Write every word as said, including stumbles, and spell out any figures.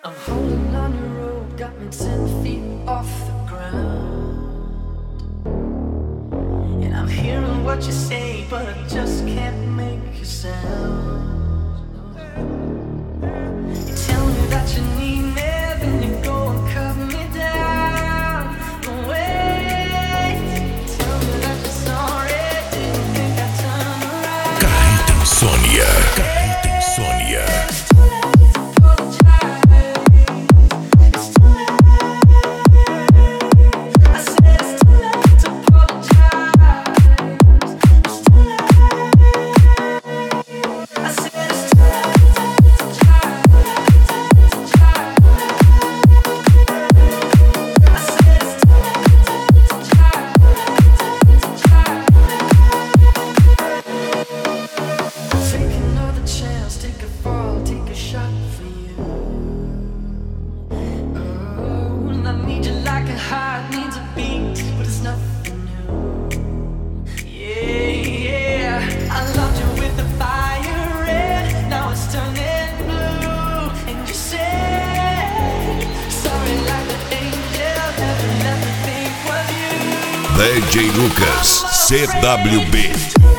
I'm holding on your rope, got me ten feet off the ground. And I'm hearing what you say, but I just can't make a sound. You tell me that you need me, then you go and cut me down. But wait, tell me that you're sorry, didn't think I'd turn around. Carreta Insônia, Carreta Insônia. D J Lucas, C W B.